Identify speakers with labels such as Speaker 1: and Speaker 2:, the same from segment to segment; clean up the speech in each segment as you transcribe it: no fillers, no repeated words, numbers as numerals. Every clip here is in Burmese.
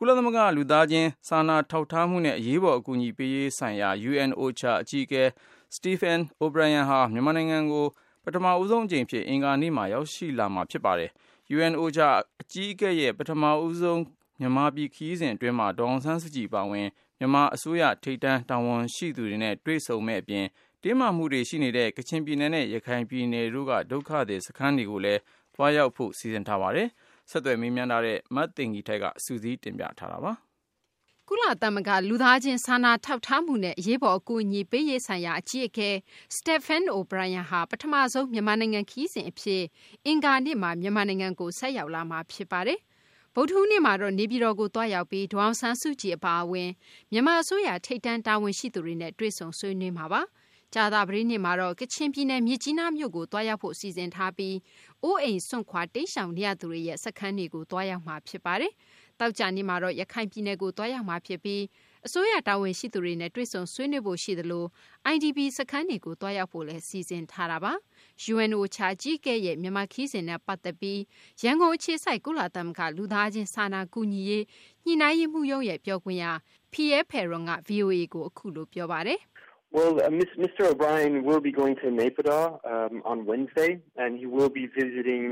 Speaker 1: ကုလသမဂ္ဂလူသားချင်းစာနာထောက်ထားမှုနဲ့အရေးပေါ်အကူအညီပေးရေးဆိုင်ရာ UNOCHA အကြီးအကဲ Stephen O'Brien ဟာမြန်မာနိုင်ငံကိုပထမဦးဆုံးအကြိမ်ဖြစ်အင်္ဂါနေ့မှာရောက်ရှိလာမှာဖြစ်ပါတယ်။ UNOCHA အကြီးအကဲရဲ့ပထမဦးဆုံးမြန်မာပြည်ခရီးစဉ်အတွင်းမှာဒေါ်အောင်ဆန်းစုကြည်ပါဝင်မြန်မာအစိုးရထိပ်တန်းတာဝန်ရှိသူတွေနဲ့တွေ့ဆုံမဲ့အပြင်တင်းမာမှုတွေရှိနေတဲ့ကချင်ပြည်နယ်နဲ့ရခိုင်ပြည်နယ်တို့ကဒုက္ခသည်စခန်းတွေကိုလည်းသွားရောက်ဖို့စီစဉ်ထားပါတယ်။ဆက်သွယ်မေးမြန်းထားတဲ့မတ်တင်ကြီးထိုက်ကစုစည်းတင်ပြထားတာပါ
Speaker 2: ။ကုလသမဂ္ဂလူသားချင်းစာနာထောက်ထားမှုနဲ့အရေးပေါ်အကူအညီပေးရေးဆိုင်ရာအကြီးအကဲ Stephen O'Brien ဟာပထမဆုံးမြန်မာနိုင်ငံခရီးစဉ်အဖြစ်အင်္ဂါနေ့မှာမြန်မာနိုင်ငံကိုဆက်ရောက်လာမှာဖြစ်ပါတယ်။ဗုဒ္ဓဟူးနေ့မှာတော့နေပြည်တော်ကိုသွားရောက်ပြီးဒေါ်အောင်ဆန်းစုကြည်အပါအဝင်မြန်မာအစိုးရထိပ်တန်းတာဝန်ရှိသူတွေနဲ့တွေ့ဆုံဆွေးနွေးမှာပါ။ကြာသပတေးနေ့မှာတော့ကချင်ပြည်နယ်မြစ်ကြီးနားမြို့ကိုသွားရောက်ဖို့စီစဉ်ထားပြီးအိုးအိမ်စွန့်ခွာတိမ်းရှောင်နေရသူတွေရဲ့စခန်းတွေကိုသွားရောက်မှာဖြစ်ပါတယ်။တောက်ကြနေ့မှာတော့ရခိုင်ပြည်နယ်ကိုသွားရောက်မှာဖြစ်ပြီးအစိုးရတာဝန်ရှိသူတွေနဲ့တွေ့ဆုံဆွေးနွေးဖို့ရှိသလို IDP စခန်းတွေကိုသွားရောက်ဖို့လည်းစီစဉ်ထားတာပါ။ UNOCHA ကြီးကဲရဲ့မြန်မာခီးစဉ်နဲ့ပတ်သက်ပြီးရန်ကုန်အခြေစိုက်ကုလသမဂ္ဂလူသားချင်းစာနာကူညီရေးညှိနှိုင်းရေးမှုရုံးရဲ့ပြောခွင့်ရ Pierre Peron က VOA ကိုအခုလိုပြောပါတယ်။
Speaker 3: Well, Mr. O'Brien will be going to Naypyidaw on Wednesday, and he will be visiting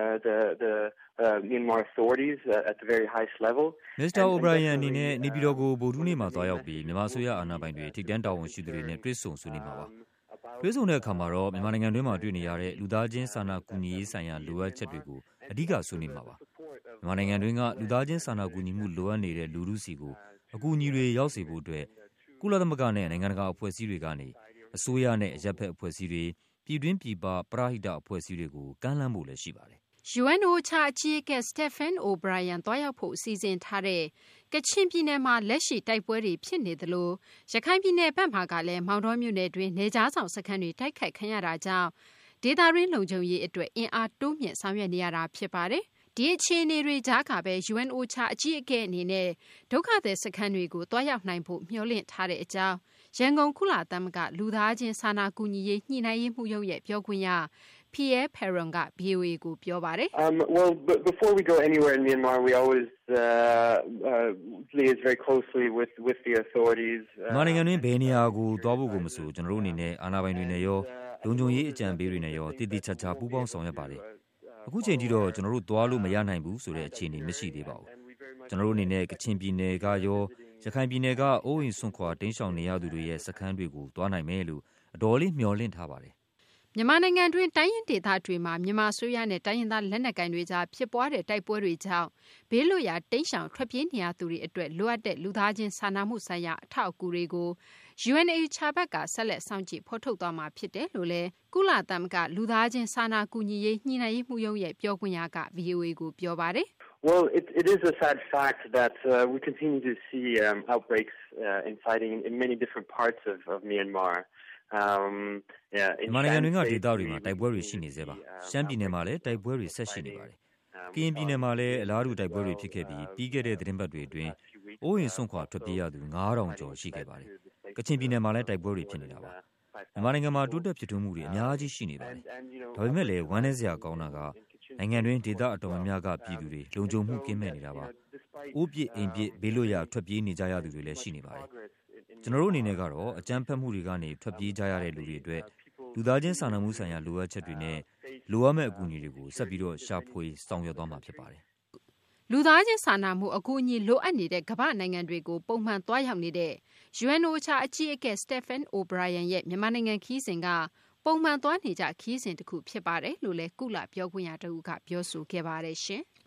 Speaker 3: the Myanmar authorities at the very highest level.
Speaker 4: Mr. O'Brien အနေနဲ့နေပြည်တော်ကိုဗုဒ္ဓဟူးနေ့မှာသွားရောက်ပြီးမြန်မာအစိုးရအာဏာပိုင်တွေထိပ်တန်းတာဝန်ရှိသူတွေနဲ့တွေ့ဆုံဆွေးနွေးမှာပါ။တွေ့ဆုံတဲ့အခါမှာတော့မြန်မာနိုင်ငံတွင်းမှာတွေ့နေရတဲ့လူသားချင်းစာနာကူညီရေးဆိုင်ရာလိုအပ်ချက်တွေကိုအဓိကဆွေးနွေးမှာပါ။မြန်မာနိုင်ငံတွင်းကလူသားချင်းစာနာကူညီမှုလိုအပ်နေတဲ့လူထုစီကိုအကူအညီတွေရောက်စေဖို့အတွက်ကုလသမဂ္ဂနဲ့နိုင်ငံတကာအဖွဲ့အစည်းတွေကနေအစိုးရနဲ့အရပ်ဘက်အဖွဲ့အစည်းတွေပြည်တွင်းပြည်ပပရဟိတအဖွဲ့အစည်းတွေကိုကမ်းလှမ်းဖို့လည်းရှိပါတယ်
Speaker 2: ။ UNOCHA အကြီးအကဲ Stephen O'Brien သွားရောက်ဖို့စီစဉ်ထားတဲ့ကချင်ပြည်နယ်မှာလက်ရှိတိုက်ပွဲတွေဖြစ်နေသလိုရခိုင်ပြည်နယ်ဘက်မှာကလည်းမောင်တော်မြို့နယ်တွင်နေကြားဆောင်စခန်းတွေတိုက်ခိုက်ခံရတာကြောင့်ဒေသရင်းလုံခြုံရေးအတွက်အင်အားတိုးမြင့်ဆောင်ရွက်နေရတာဖြစ်ပါတယ်။ဒီအခြေအနေတွေကြားကပဲ UNOCHA အကြီးအကဲအနေနဲ့ဒုက္ခသည်စခန်းတွေကိုတွားရောက်နိုင်ဖို့မျှော်လင့်ထားတဲ့အကြောင်းရန်ကုန်ကုလသမဂ္ဂလူသားချင်းစာနာကူညီရေးညှိနှိုင်းရေးမှုရုံးရဲ့ပြောခွင့်ရ Pierre Peron က VOA ကိုပြောပါတယ်။
Speaker 3: Well, before we go anywhere in Myanmar, we always liaise very closely with the authorities.
Speaker 4: မြန်မာနိုင်ငံတွင်ဘယ်နေရာကိုသွားဖို့ကိုမဆိုကျွန်တော်တို့အနေနဲ့အာဏာပိုင်တွေနဲ့ရောလုံခြုံရေးအကြံပေးတွေနဲ့ရောတည်တည်ချာချာပူးပေါင်းဆောင်ရွက်ပါတယ်။အခုချိန်ထိတော့ကျွန်တော်တို့သွားလို့မရနိုင်ဘူးဆိုတဲ့အခြေအနေမရှိသေးပါဘူး။ကျွန်တော်တို့အနေနဲ့ကချင်ပြည်နယ်ကရောရခိုင်ပြည်နယ်ကအိုးအိမ်စွန့်ခွာတိမ်းရှောင်နေရသူတွေရဲ့စခန်းတွေကိုသွားနိုင်မယ်လို့အတော်လေးမျှော်လင့်ထားပါတယ်
Speaker 2: ။မြန်မာနိုင်ငံတွင်တိုင်းရင်းဒေသတွေမှာမြန်မာအစိုးရနဲ့တိုင်းရင်းသားလက်နက်ကိုင်တွေကြားဖြစ်ပွားတဲ့တိုက်ပွဲတွေကြောင့်ဘေးလွတ်ရာတိမ်းရှောင်ထွက်ပြေးနေရသူတွေအတွက်လိုအပ်တဲ့လူသားချင်းစာနာမှုဆိုင်ရာအထောက်အကူတွေကို UNOCHA ဘက်ကဆက်လက်စောင့်ကြည့်ဖော်ထုတ်သွားမှာဖြစ်တယ်လို့လည်းကုလသမဂ္ဂလူသားချင်းစာနာကူညီရေးညှိနှိုင်းရေးမှုရုံးရဲ့ပြောခွင့်ရက VOA ကိုပြောပါတယ်
Speaker 3: ။ Well, it is a sad fact that we continue to see outbreaks and fighting in many different parts of Myanmar.
Speaker 4: မြန်မာနိုင်ငံတွင်းကဒေသတွေမှာတိုက်ပွဲတွေရှိနေသေးပါ။ရှမ်းပြည်နယ်မှာလည်းတိုက်ပွဲတွေဆက်ရှိနေပါတယ်။ကရင်ပြည်နယ်မှာလည်းအလားတူတိုက်ပွဲတွေဖြစ်ခဲ့ပြီးခဲ့တဲ့သတင်းပတ်တွေအတွင်းအိုးအိမ်စွန့်ခွာထွက်ပြေးရသူ9000ကျော်ရှိခဲ့ပါတယ်။ကချင်ပြည်နယ်မှာလည်းတိုက်ပွဲတွေဖြစ်နေတာပါ။မြန်မာနိုင်ငံမှာတိုးတက်ဖြစ်ထွန်းမှုတွေအများကြီးရှိနေပါတယ်။ဒါပေမဲ့လည်းဝမ်းနည်းစရာကောင်းတာကနိုင်ငံတွင်းဒေသအတော်များများကပြည်သူတွေလုံခြုံမှုကင်းမဲ့နေတာပါ။အိုးပြစ်အိမ်ပြစ်ဘေးလွတ်ရာထွက်ပြေးနေကြရသူတွေလည်းရှိနေပါတယ်။ကျွန်တော်တို့အနေနဲ့ကတော့အကြမ်းဖက်မှုတွေကနေထွက်ပြေးကြရတဲ့လူတွေအတွက်လူသားချင်းစာနာမှုဆိုင်ရာလိုအပ်ချက်တွေနဲ့လိုအပ်မဲ့အကူအညီတွေကိုဆက်ပြီးတော့ရှာဖွေဆောင်ရွက်သွားမှာဖြစ်ပါတယ်
Speaker 2: ။လူသားချင်းစာနာမှုအကူအညီလိုအပ်နေတဲ့ကမ္ဘာနိုင်ငံတွေကိုပုံမှန်သွားရောက်နေတဲ့ UNOCHA အကြီးအကဲ Stephen O'Brien ရဲ့မြန်မာနိုင်ငံခီးစဉ်ကပုံမှန်သွားနေကြခီးစဉ်တစ်ခုဖြစ်ပါတယ်လို့လည်းကုလပြောခွင့်ရတဦးကပြောဆိုခဲ့ပါတယ်ရှင်။